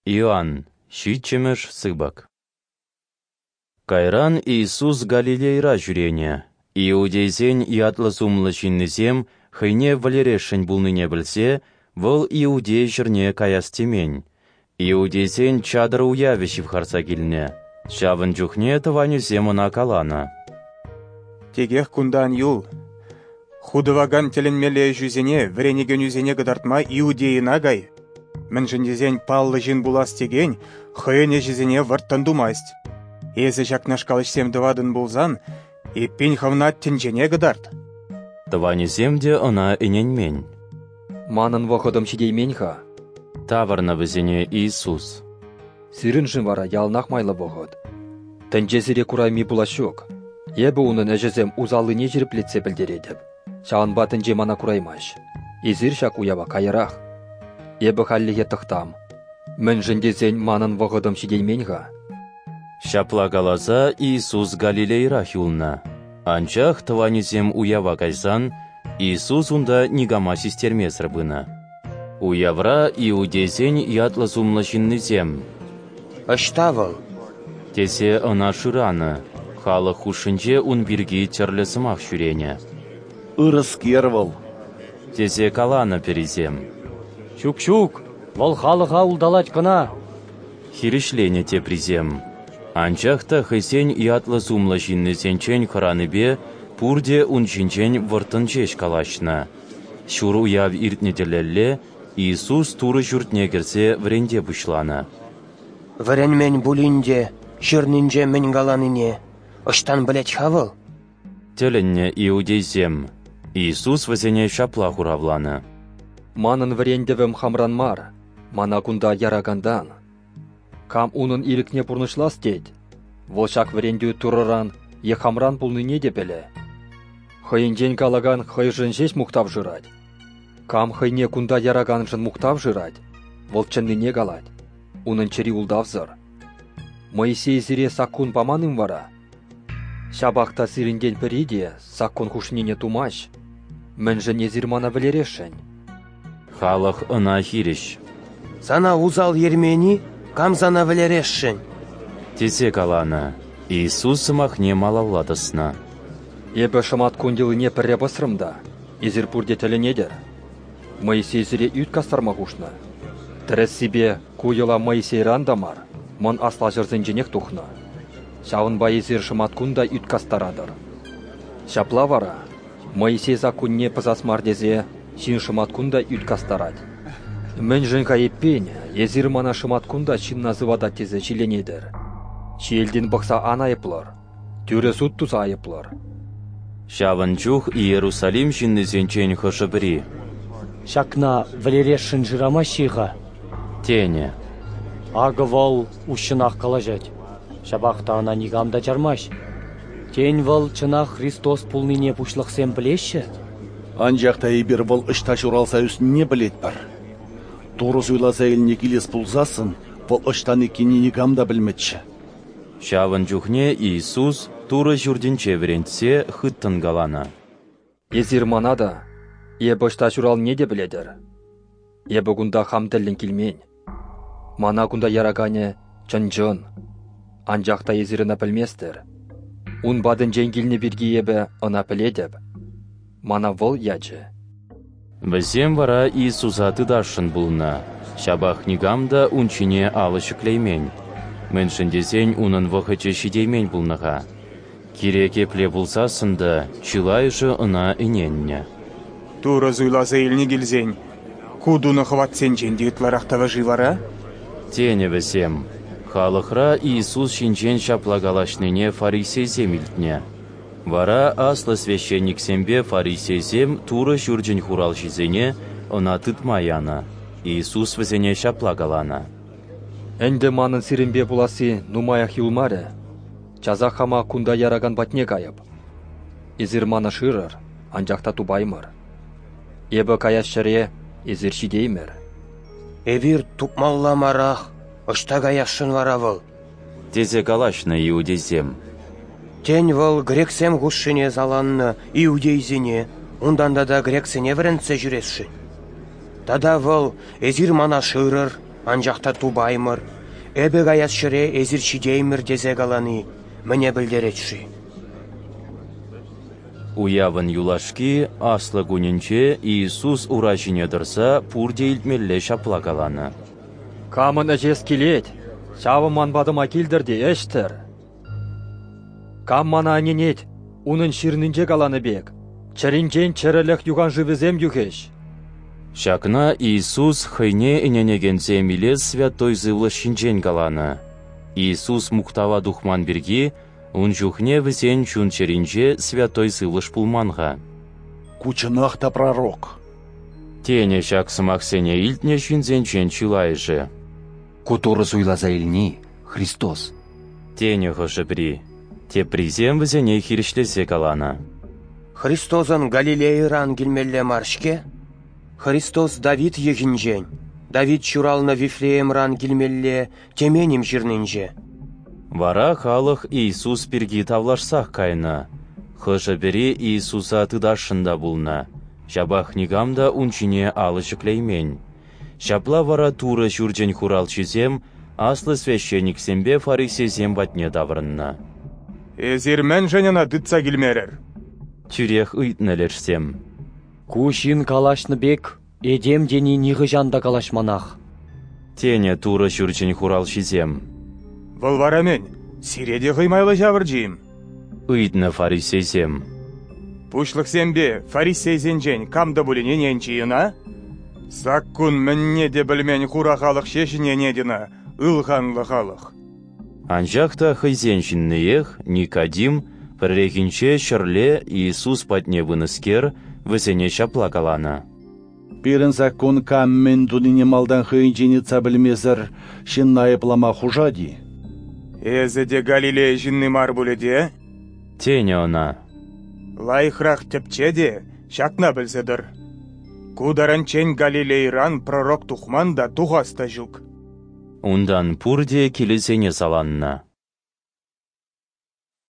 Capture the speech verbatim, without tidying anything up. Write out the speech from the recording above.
Иоанн, щитчемеш сыбак. Кайран Иисус Галилейра жүрене. Иудейзен ятлы сумлы шиннізем, хыйне валерешін булныне білсе, выл иудей жүрне каяс темень. Иудейзен чадыр уявеші в харса келіне. Шавын жүхне тыванюзем она калана. Тегех кундан юл. Худываган теленмеле жүзене, вренеген үзене гыдартма иудейна гай. Мін жіндезен паллы жин булас теген, хыйне жүзене варттан думасть. Езі жакнаш калышсем дывадын булзан, и пень хавнат тенжене гыдарт. Тыванюземде она иненмень. Манын вахыдым шидейменха. Таварна візене Иисус. Сиріншін вара ялнақ майлы вахыд. Тенжезіре курайми булашок. Ебі унын әжізем узалы не жеріплетсе білдередіп. Шағынба тенже мана кураймаш. Изір шак уява кайырақ. Ебі халлеге тықтам. Мін жіндезен манын вахыдым шидейменха. Шапла галаза Иисус Галилейра юлна. Анчах тыванюзем уява кайсан, Иисус унда нигама систермес рыбына. Уявра иудезен ятлы сумлы шиннізем. Аштавыл. Тесе ына шыраны. Халы хушынче ун бирги терлі сымақ шүрене. Ырыскервыл. Тесе каланы перезем. Чук-чук, вол халыға улдалать кына. Хиришлене те призем. Анчахта хысен ятлы сумлы шиннізенчен хыраныбе, пурде унчинчен выртынчеш калашна. Шур уяв иртнетелелле, Иисус туры жүртне керсе вренде бұшлана. Врен мен булинде, шырнинже мен галаныне. Ыштан білет хавыл. Теленне иудейзем. Иисус вазене шапла хуравланы. Манын врендевім хамранмар, мана кунда ярагандан. Кам унын илікне пурнышлас тет. Волшак врендю турыран, е хамран пулныне депеле. Хыйынжен калаган хыйжын жеш мухтав жырать. Кам хыйне кунда яраганжын мухтав жырать. Волчынныне галать. Унын чери улдавзыр. Моисей зире саккун паманым вара. Шабақта сирінден периде саккун хушнине тумаш. Мін жіне зирмана вілерешін. Халық ына хириш. Сана узал ермени, кам сана вілерешін. Тесе каланы. Иисус сымахне малавладысына. Ебі шамат кундилыне пірре басырымда. Изір пурде теленедер. Моисей зире үйт кастарма хушна. Тірес себе куйыла Моисей рандамар. Мон асла жырзын женек тухна. Шауын байызыр шыматкунда үткастарадыр. Шапла вара, Моисей закунне пызасмар дезе, шин шыматкунда үткастарад. Мен жынка еппен, езір мана шыматкунда шин называда тезе чиленедір. Шиелден бақса ана айыплар, түрі суд туса айыплар. Шавын чух Иерусалим шиннізенчен хышы бірі. Шакна валерешін жырама шиға. Тене. Ағы вол ушынақ қалажать. Шабақта ана нигамда жармаш. Тень вол чына Христос пулныне пушлықсен білеші? Анжақта ебір выл ұшташ уралса үсін не білет бар. Турыз уйласа еліне келес пулзасын, выл ұштан екені нигамда білметші. Шавын жүхне Иисус туры жүрдінче верентсе хыттын галана. Езір манада, ебі ұшташ урал не де біледір. Ебі күнда хамділін келмен. Мана күнда ярагане чын-жын. Анжақта езіріна білместір. Ун бадын женгіліне бірге ебі ына біледіп. Мана вол ячы. Візем вара Иисуса тыдашын бұлна. Шабақ нигамда унчине алышы клеймен. Міншіндесен унын вғычы шидеймен бұлныға. Кереке пле бұлсасында чылайшы ына иненне. Туры зуйлаза еліне келзен. Кудуны хватсен женде үтларақтава живара? Тене візем. Халықра Иисус шинчен шаплагалашныне фарисейзем илтне. Вара аслы священниксембе фарисейзем туры жүрджін хурал жизене она тытмаяна. Иисус візене шаплагалана. Әнді манын сиренбе буласы нумаях юлмары. Чаза хама кунда яраган батне кайып. Изір мана шырыр, анжақта тубаймыр. Ебі каяш шыре, изір шидеймір. Эвир тупмалламарақ. Ыштага яшын вара выл. Тезе калашны иудейзем. Тень выл грексем гушшыне заланны иудейзіне, унданда да грексене вренце жүрешшін. Тада выл эзир мана шырыр, анжақта тубаймыр, әбі гаяс шыре әзір шидеймір дезе галаны, міне білдеретші. Уявын юлашки аслы күнінче Иисус урашыне дырса пурде илтмелле шапла каланы. Камын әжес келет, шавы манбадыма келдірде әштір. Кам мана аненет, унын ширнінже каланы бек, чаринжен чарылық юган живізем югеш. Шакна Иисус хыйне иненегензе милес святой зывлы шинжен каланы. Иисус муктава духман бірге, он жухне візен чун чаринже святой зывлыш пулманға. Кучынақ та пророк. Тене шак сымақсене илтне шинзен чен чилайжы. Который суйлаза илни, Христос. Тене хышы при. Те призем візене хирішлесе каланы. Христозын Галилейран келмелле маршке? Христос Давид егінжен. Давид чуралны Вифлеемран келмелле теменім жирнінже. Вара халық Иисус бірге тавлашсақ кайны. Хышы бірі Иисуса тыдашында бұлна. Жабақ нигамда унчине алышықлеймен. Шапла вара туры жүржен хурал чизем, аслы священник сембе фарисезем батне даврынна. Эзермен женена дытса келмерер. Тюрех ыйтнелерсем. Кушин калашны бек, едем дени ниғы жанда калашманақ. Тене туры жүржен хурал чизем. Бұл варамен, сиреде ғымайлы жавыр жейм. Ыйтны фарисезем. Пушлық сембе фарисейзен жен камда бұлінен енчиына? Саккун мінне де білмен хура халық шешіне недіна, ылғанлы халық. Анжақта хызеншіннеех Никодим піррекінче шырле Иисус патне выныскер візене шапла каланы. Берін закон каммен дунине малдан хыйнжені цабілмезір шын найыплама хужади. Эзі де Галилей жинны мар бұледе? Тене она. Лайхрақ тепче де шакна білзедір. Кударан чен Галилейран пророк тухман да тухаста жүк. Ундан пурде келесене саланна.